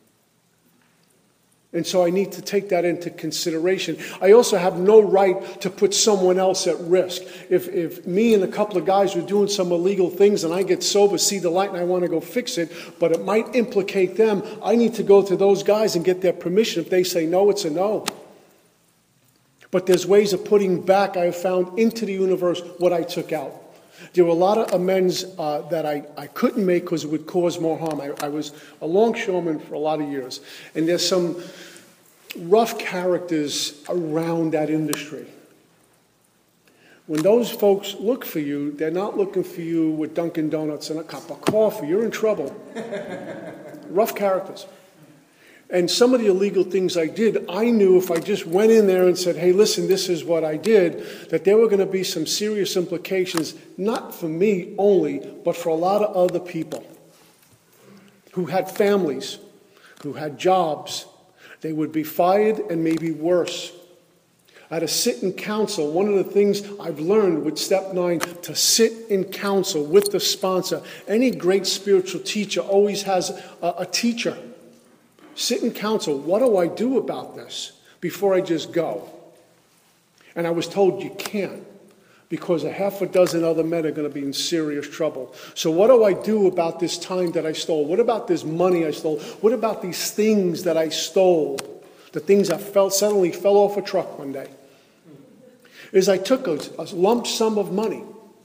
And so I need to take that into consideration. I also have no right to put someone else at risk. If if me and a couple of guys are doing some illegal things and I get sober, see the light, and I want to go fix it, but it might implicate them, I need to go to those guys and get their permission. If they say no, it's a no. But there's ways of putting back, I have found, into the universe what I took out. There were a lot of amends uh, that I, I couldn't make because it would cause more harm. I, I was a longshoreman for a lot of years. And there's some rough characters around that industry. When those folks look for you, they're not looking for you with Dunkin' Donuts and a cup of coffee. You're in trouble. Rough characters. And some of the illegal things I did, I knew if I just went in there and said, hey, listen, this is what I did, that there were going to be some serious implications, not for me only, but for a lot of other people who had families, who had jobs. They would be fired and maybe worse. I had to sit in counsel. One of the things I've learned with Step nine, to sit in counsel with the sponsor. Any great spiritual teacher always has a, a teacher. Sit in counsel. What do I do about this before I just go? And I was told you can't, because a half a dozen other men are going to be in serious trouble. So what do I do about this time that I stole? What about this money I stole? What about these things that I stole? The things that fell, suddenly fell off a truck one day. Is I took a, a lump sum of money,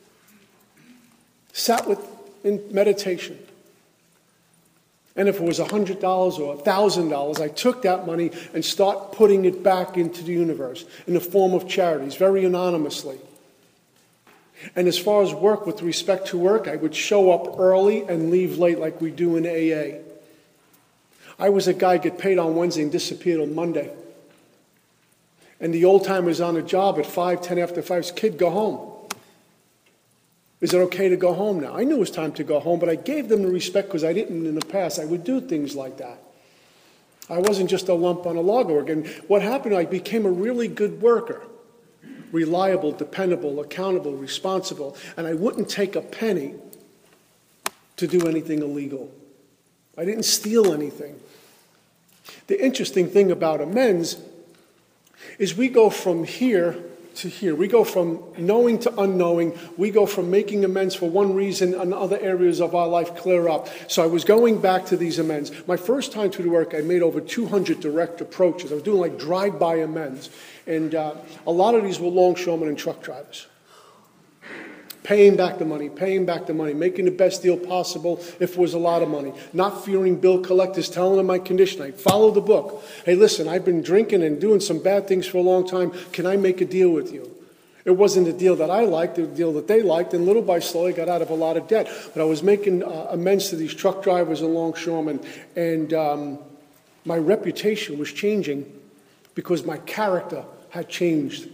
sat with in meditation. And if it was one hundred dollars or one thousand dollars, I took that money and start putting it back into the universe in the form of charities, very anonymously. And as far as work, with respect to work, I would show up early and leave late like we do in A A. I was a guy get paid on Wednesday and disappeared on Monday. And the old-timers on the job at five, ten after five said, kid, go home. Is it okay to go home now? I knew it was time to go home, but I gave them the respect because I didn't in the past. I would do things like that. I wasn't just a lump on a log organ. What happened, I became a really good worker. Reliable, dependable, accountable, responsible. And I wouldn't take a penny to do anything illegal. I didn't steal anything. The interesting thing about amends is we go from here to here. We go from knowing to unknowing. We go from making amends for one reason and other areas of our life clear up. So I was going back to these amends. My first time to the work, I made over two hundred direct approaches. I was doing like drive-by amends. And uh, a lot of these were longshoremen and truck drivers. Paying back the money, paying back the money, making the best deal possible if it was a lot of money. Not fearing bill collectors, telling them my condition. I follow the book. Hey, listen, I've been drinking and doing some bad things for a long time. Can I make a deal with you? It wasn't a deal that I liked, it was a deal that they liked, and little by slow I got out of a lot of debt. But I was making uh, amends to these truck drivers and longshoremen, and um, my reputation was changing because my character had changed.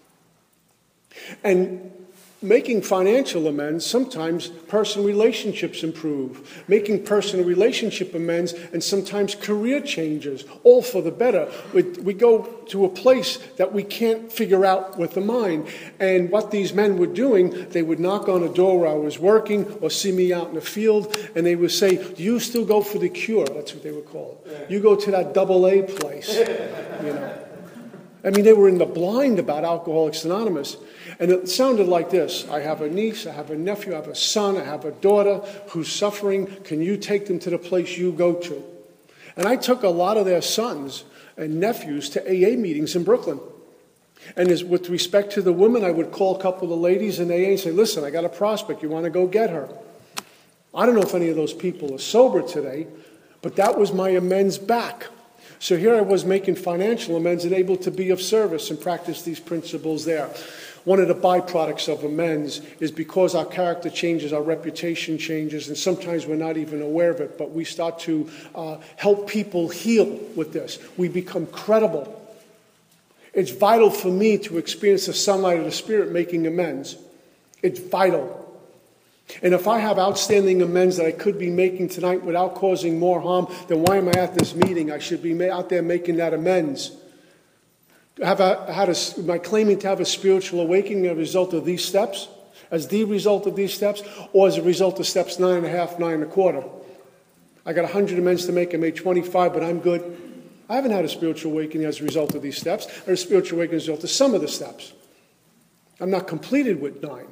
And making financial amends, sometimes personal relationships improve. Making personal relationship amends, and sometimes career changes, all for the better. We, we go to a place that we can't figure out with the mind. And what these men were doing, they would knock on a door where I was working or see me out in the field, and they would say, do you still go for the cure? That's what they would call it. You go to that double A place, you know. I mean, they were in the blind about Alcoholics Anonymous. And it sounded like this. I have a niece, I have a nephew, I have a son, I have a daughter who's suffering. Can you take them to the place you go to? And I took a lot of their sons and nephews to A A meetings in Brooklyn. And as, with respect to the women, I would call a couple of the ladies in A A and say, listen, I got a prospect. You want to go get her? I don't know if any of those people are sober today, but that was my amends back. So here I was making financial amends and able to be of service and practice these principles there. One of the byproducts of amends is because our character changes, our reputation changes, and sometimes we're not even aware of it, but we start to uh, help people heal with this. We become credible. It's vital for me to experience the sunlight of the Spirit making amends. It's vital. And if I have outstanding amends that I could be making tonight without causing more harm, then why am I at this meeting? I should be out there making that amends. Have I had a, am I claiming to have a spiritual awakening as a result of these steps? As the result of these steps? Or as a result of steps nine and a half, nine and a quarter? I got one hundred amends to make. I made twenty-five, but I'm good. I haven't had a spiritual awakening as a result of these steps. I had a spiritual awakening as a result of some of the steps. I'm not completed with nine.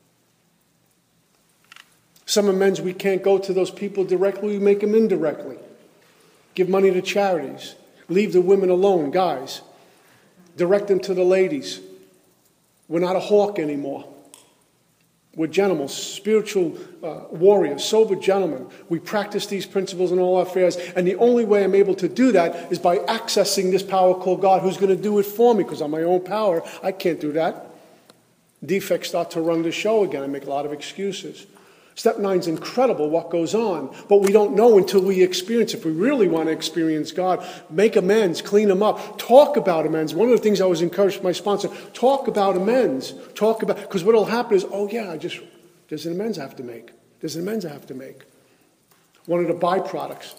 Some amends we can't go to those people directly, we make them indirectly. Give money to charities. Leave the women alone, guys. Direct them to the ladies. We're not a hawk anymore. We're gentlemen, spiritual uh, warriors, sober gentlemen. We practice these principles in all our affairs, and the only way I'm able to do that is by accessing this power called God, who's going to do it for me, because on my own power, I can't do that. Defects start to run the show again. I make a lot of excuses. Step nine is incredible what goes on, but we don't know until we experience it. If we really want to experience God, make amends, clean them up, talk about amends. One of the things I was encouraged by my sponsor, talk about amends. Talk about, because what will happen is, oh yeah, I just, there's an amends I have to make. There's an amends I have to make. One of the byproducts.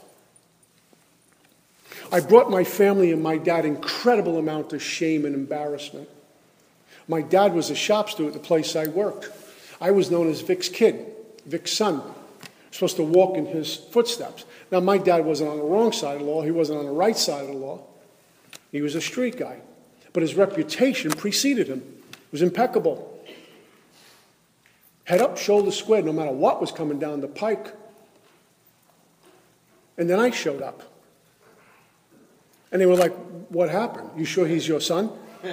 I brought my family and my dad incredible amount of shame and embarrassment. My dad was a shop steward at the place I worked. I was known as Vic's kid. Vic's son, supposed to walk in his footsteps. Now, my dad wasn't on the wrong side of the law. He wasn't on the right side of the law. He was a street guy. But his reputation preceded him. It was impeccable. Head up, shoulders squared, no matter what was coming down the pike. And then I showed up. And they were like, what happened? You sure he's your son?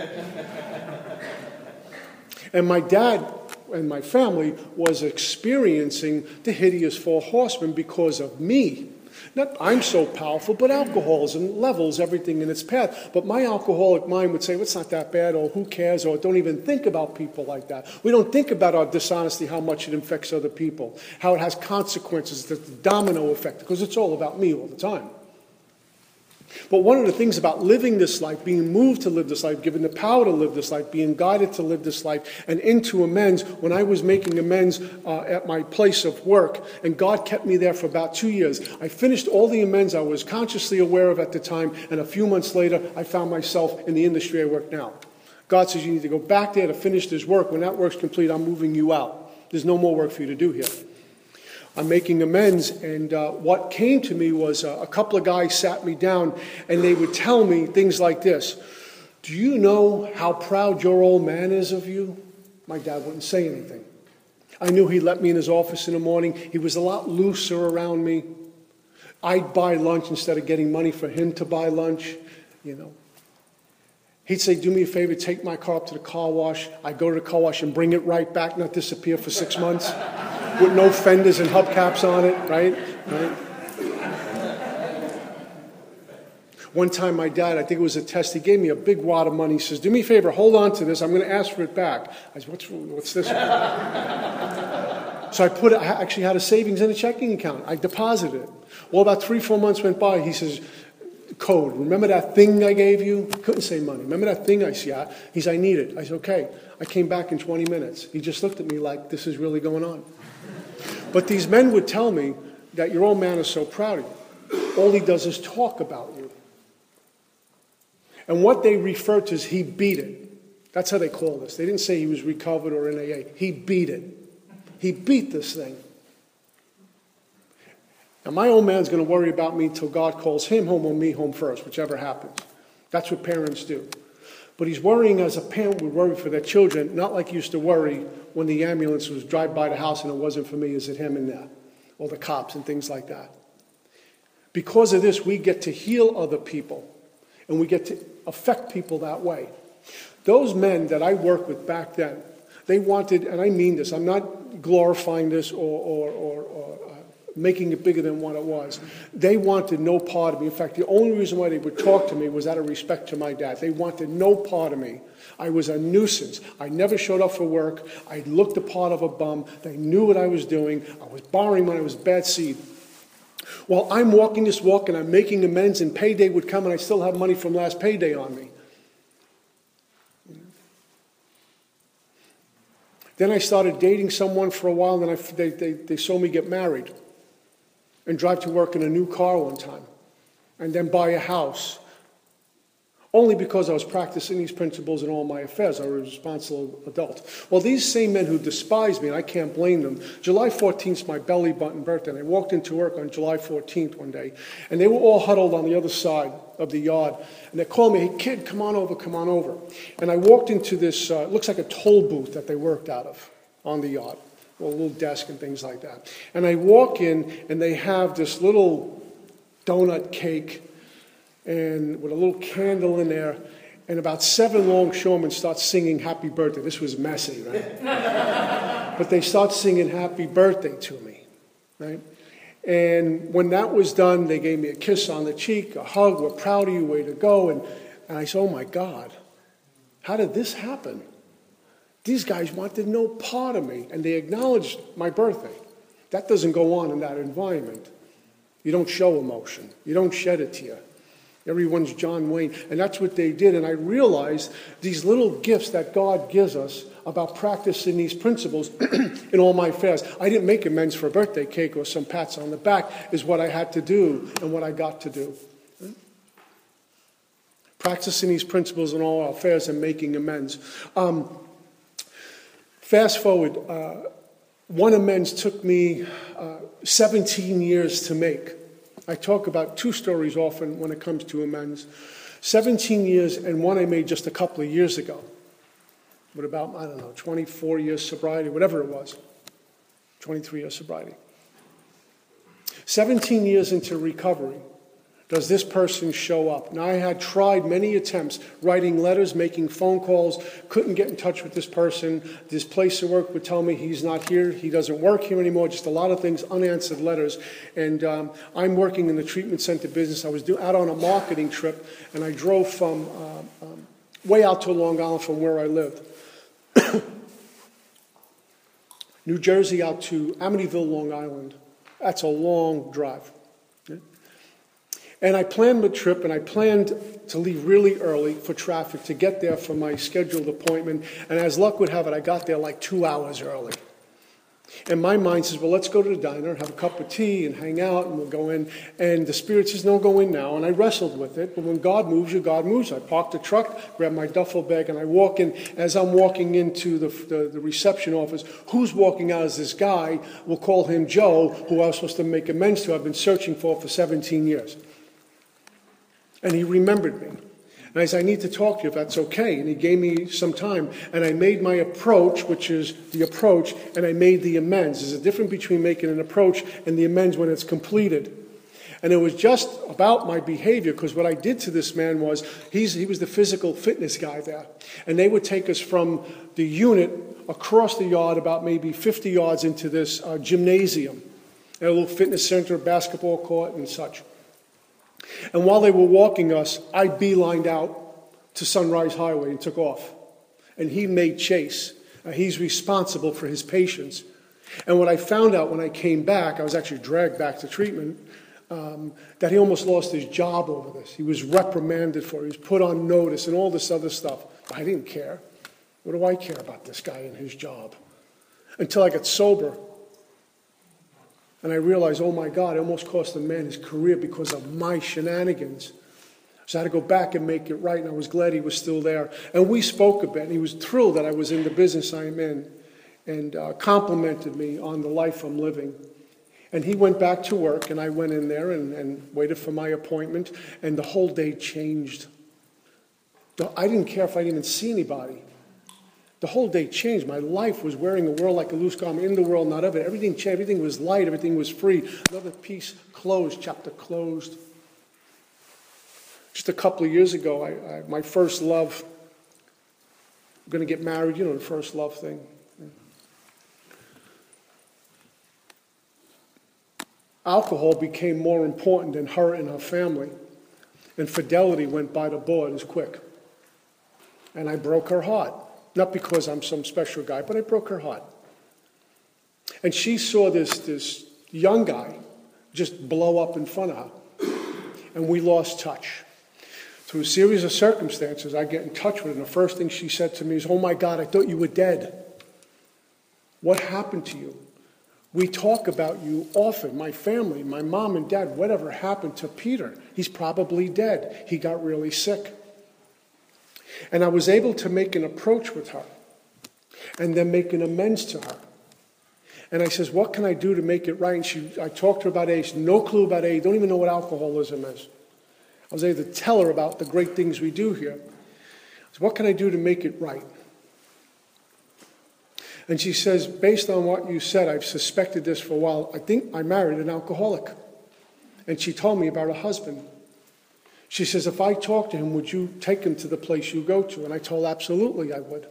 And my dad and my family was experiencing the hideous four horsemen because of me. Not I'm so powerful, but alcoholism levels everything in its path. But my alcoholic mind would say, well, it's not that bad, or who cares, or don't even think about people like that. We don't think about our dishonesty, how much it infects other people, how it has consequences, the domino effect, because it's all about me all the time. But one of the things about living this life, being moved to live this life, given the power to live this life, being guided to live this life, and into amends, when I was making amends uh, at my place of work, and God kept me there for about two years. I finished all the amends I was consciously aware of at the time, and a few months later, I found myself in the industry I work now. God says, you need to go back there to finish this work. When that work's complete, I'm moving you out. There's no more work for you to do here. I'm making amends, and uh, what came to me was uh, a couple of guys sat me down, and they would tell me things like this. do you know how proud your old man is of you? My dad wouldn't say anything. I knew he let me in his office in the morning. He was a lot looser around me. I'd buy lunch instead of getting money for him to buy lunch, you know. He'd say, do me a favor, take my car up to the car wash. I'd go to the car wash and bring it right back, not disappear for six months with no fenders and hubcaps on it, right? right? One time my dad, I think it was a test, he gave me a big wad of money. He says, do me a favor, hold on to this. I'm going to ask for it back. I said, what's, what's this? So I put it, I actually had a savings in a checking account. I deposited it. Well, about three, four months went by. He says, code, remember that thing I gave you? I couldn't say money. Remember that thing I said? Yeah. He said, I need it. I said, okay. I came back in twenty minutes. He just looked at me like, this is really going on. But these men would tell me that your old man is so proud of you. All he does is talk about you. And what they refer to is he beat it. That's how they call this. They didn't say he was recovered or in A A. He beat it. He beat this thing. Now, my old man's going to worry about me till God calls him home or me home first, whichever happens. That's what parents do. But he's worrying as a parent would worry for their children, not like he used to worry when the ambulance was drive by the house and it wasn't for me, is it him and that? Or the cops and things like that. Because of this, we get to heal other people. And we get to affect people that way. Those men that I worked with back then, they wanted, and I mean this, I'm not glorifying this or, or, or, or uh, making it bigger than what it was. They wanted no part of me. In fact, the only reason why they would talk to me was out of respect to my dad. They wanted no part of me. I was a nuisance. I never showed up for work. I looked the part of a bum. They knew what I was doing. I was borrowing money. I was bad seed. Well, I'm walking this walk and I'm making amends, and payday would come and I still have money from last payday on me. Then I started dating someone for a while, and then I, they, they, they saw me get married and drive to work in a new car one time and then buy a house. Only because I was practicing these principles in all my affairs. I was a responsible adult. Well, these same men who despise me, and I can't blame them, July fourteenth is my belly button birthday, and I walked into work on July fourteenth one day, and they were all huddled on the other side of the yard, and they called me, hey, kid, come on over, come on over. And I walked into this, uh, it looks like a toll booth that they worked out of on the yard, well, a little desk and things like that. And I walk in, and they have this little donut cake, and with a little candle in there, and about seven longshoremen start singing happy birthday. This was messy, right? But they start singing happy birthday to me, right? And when that was done, they gave me a kiss on the cheek, a hug, we're proud of you, way to go. And, and I said, oh my God, how did this happen? These guys wanted no part of me, and they acknowledged my birthday. That doesn't go on in that environment. You don't show emotion. You don't shed a tear. Everyone's John Wayne. And that's what they did. And I realized these little gifts that God gives us about practicing these principles in all my affairs. I didn't make amends for a birthday cake or some pats on the back, is what I had to do and what I got to do. Practicing these principles in all our affairs and making amends. Um, fast forward, uh, one amends took me uh, seventeen years to make. I talk about two stories often when it comes to amends. seventeen years, and one I made just a couple of years ago. With about, I don't know, twenty-four years sobriety, whatever it was. twenty-three years sobriety. seventeen years into recovery, does this person show up? Now, I had tried many attempts, writing letters, making phone calls, couldn't get in touch with this person. This place of work would tell me he's not here, he doesn't work here anymore, just a lot of things, unanswered letters. And um, I'm working in the treatment center business. I was do, out on a marketing trip, and I drove from uh, um, way out to Long Island from where I lived. New Jersey out to Amityville, Long Island. That's a long drive. And I planned the trip, and I planned to leave really early for traffic to get there for my scheduled appointment. And as luck would have it, I got there like two hours early. And my mind says, well, let's go to the diner, have a cup of tea, and hang out, and we'll go in. And the Spirit says, no, go in now. And I wrestled with it. But when God moves you, God moves. I parked the truck, grabbed my duffel bag, and I walk in. As I'm walking into the, the, the reception office, who's walking out is this guy. We'll call him Joe, who I was supposed to make amends to. I've been searching for for seventeen years. And he remembered me. And I said, I need to talk to you if that's okay. And he gave me some time. And I made my approach, which is the approach, and I made the amends. There's a difference between making an approach and the amends when it's completed. And it was just about my behavior, because what I did to this man was, he's, he was the physical fitness guy there. And they would take us from the unit across the yard about maybe fifty yards into this uh, gymnasium, a little fitness center, basketball court and such. And while they were walking us, I beelined out to Sunrise Highway and took off. And he made chase. Uh, he's responsible for his patients. And what I found out when I came back, I was actually dragged back to treatment, um, that he almost lost his job over this. He was reprimanded for it. He was put on notice and all this other stuff. I didn't care. What do I care about this guy and his job? Until I got sober. And I realized, oh my God, it almost cost the man his career because of my shenanigans. So I had to go back and make it right, and I was glad he was still there. And we spoke a bit, and he was thrilled that I was in the business I'm in, and uh, complimented me on the life I'm living. And he went back to work, and I went in there and, and waited for my appointment, and the whole day changed. I didn't care if I didn't even see anybody. The whole day changed. My life was wearing a world like a loose garment, in the world, not of it. Everything changed. Everything was light. Everything was free. Another piece closed, chapter closed. Just a couple of years ago, I, I, my first love, I'm going to get married, you know, the first love thing. Alcohol became more important than her and her family. And fidelity went by the board as quick. And I broke her heart. Not because I'm some special guy, but I broke her heart. And she saw this, this young guy just blow up in front of her. And we lost touch. Through a series of circumstances, I get in touch with her. And the first thing she said to me is, oh my God, I thought you were dead. What happened to you? We talk about you often, my family, my mom and dad. Whatever happened to Peter? He's probably dead. He got really sick. And I was able to make an approach with her and then make an amends to her. And I says, what can I do to make it right? And she, I talked to her about A A. She had no clue about A A, don't even know what alcoholism is. I was able to tell her about the great things we do here. I said, what can I do to make it right? And she says, based on what you said, I've suspected this for a while. I think I married an alcoholic. And she told me about her husband. She says, if I talk to him, would you take him to the place you go to? And I told her, absolutely I would.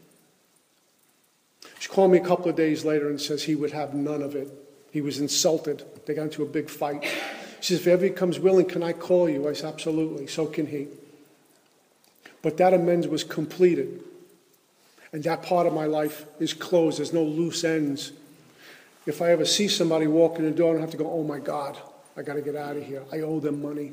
She called me a couple of days later and says he would have none of it. He was insulted. They got into a big fight. She says, if ever he comes willing, can I call you? I said, absolutely. So can he. But that amends was completed. And that part of my life is closed. There's no loose ends. If I ever see somebody walk in the door, I don't have to go, oh my God, I got to get out of here. I owe them money.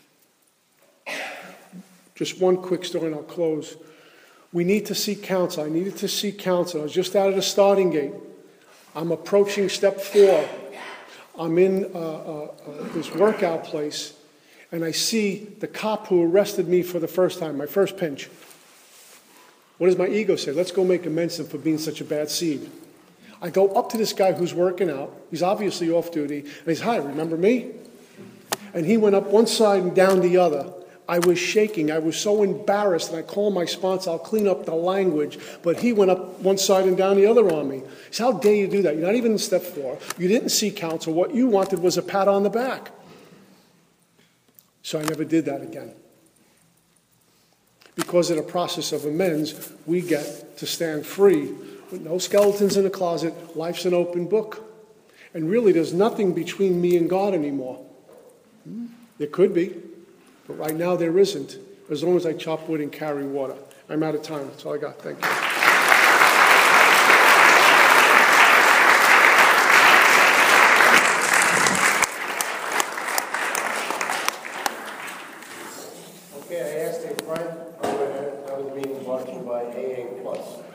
Just one quick story and I'll close. We need to seek counsel. I needed to seek counsel. I was just out of the starting gate. I'm approaching step four. I'm in uh, uh, uh, this workout place, and I see the cop who arrested me for the first time, my first pinch. What does my ego say? Let's go make amends to him for being such a bad seed. I go up to this guy who's working out. He's obviously off duty. And he's, hi, remember me? And he went up one side and down the other. I was shaking. I was so embarrassed. And I called my sponsor. I'll clean up the language. But he went up one side and down the other on me. He said, how dare you do that? You're not even in step four. You didn't seek counsel. What you wanted was a pat on the back. So I never did that again. Because of the process of amends, we get to stand free with no skeletons in the closet. Life's an open book. And really, there's nothing between me and God anymore. There could be, but right now there isn't, as long as I chop wood and carry water. I'm out of time. That's all I got. Thank you. Okay, I asked a friend, that was being brought to you by A A Plus.